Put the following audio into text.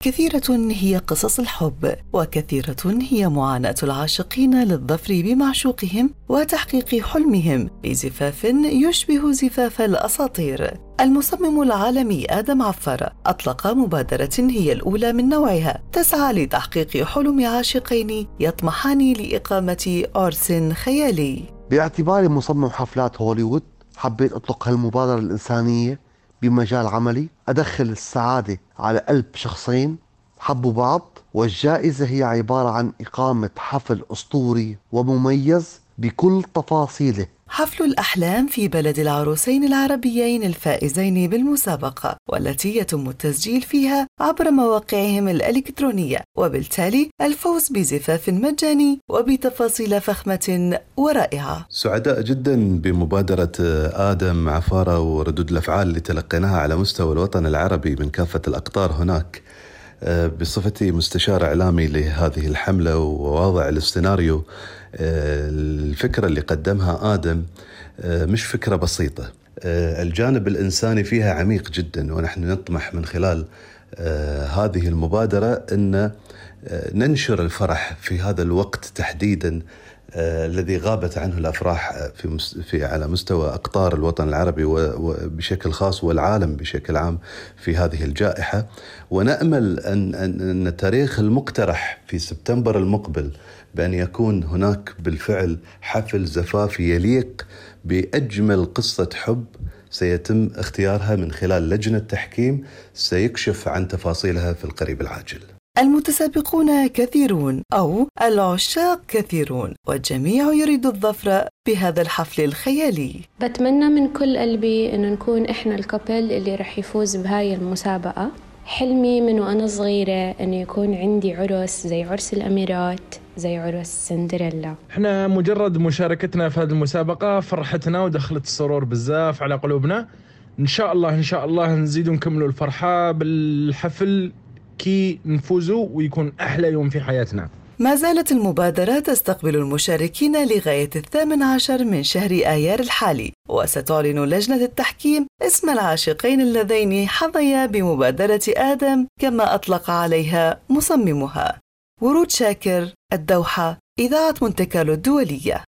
كثيرة هي قصص الحب، وكثيرة هي معاناة العاشقين للظفر بمعشوقهم وتحقيق حلمهم بزفاف يشبه زفاف الأساطير. المصمم العالمي آدم عفار أطلق مبادرة هي الأولى من نوعها تسعى لتحقيق حلم عاشقين يطمحان لإقامة عرس خيالي. باعتباري مصمم حفلات هوليوود، حبيت أطلق هالمبادرة الإنسانية بمجال عملي، أدخل السعادة على قلب شخصين حبوا بعض، والجائزة هي عبارة عن إقامة حفل أسطوري ومميز بكل تفاصيله. حفل الأحلام في بلد العروسين العربيين الفائزين بالمسابقة، والتي يتم التسجيل فيها عبر مواقعهم الإلكترونية، وبالتالي الفوز بزفاف مجاني وبتفاصيل فخمة ورائعة. سعداء جدا بمبادرة آدم عفارة وردود الأفعال اللي تلقيناها على مستوى الوطن العربي من كافة الأقطار هناك. بصفتي مستشار إعلامي لهذه الحملة وواضع السيناريو، الفكرة اللي قدمها آدم مش فكرة بسيطة، الجانب الإنساني فيها عميق جدا، ونحن نطمح من خلال هذه المبادرة أن ننشر الفرح في هذا الوقت تحديدا الذي غابت عنه الأفراح في على مستوى أقطار الوطن العربي وبشكل خاص والعالم بشكل عام في هذه الجائحة. ونأمل أن التاريخ المقترح في سبتمبر المقبل بأن يكون هناك بالفعل حفل زفافي يليق بأجمل قصة حب سيتم اختيارها من خلال لجنة تحكيم سيكشف عن تفاصيلها في القريب العاجل. المتسابقون كثيرون أو العشاق كثيرون، والجميع يريد الظفر بهذا الحفل الخيالي. بتمنى من كل قلبي إنه نكون إحنا الكابل اللي رح يفوز بهاي المسابقة. حلمي من وأنا صغيرة إنه يكون عندي عرس زي عرس الأميرات، زي عرس سندريلا. إحنا مجرد مشاركتنا في هذه المسابقة فرحتنا ودخلت السرور بزاف على قلوبنا. إن شاء الله نزيد ونكملوا الفرحة بالحفل كي نفوزوا ويكون أحلى يوم في حياتنا. ما زالت المبادرة تستقبل المشاركين لغاية 18 من شهر آيار الحالي، وستعلن لجنة التحكيم اسم العاشقين اللذين حظيا بمبادرة آدم كما أطلق عليها مصممها. ورود شاكر، الدوحة، إذاعة مونتي كارلو الدولية.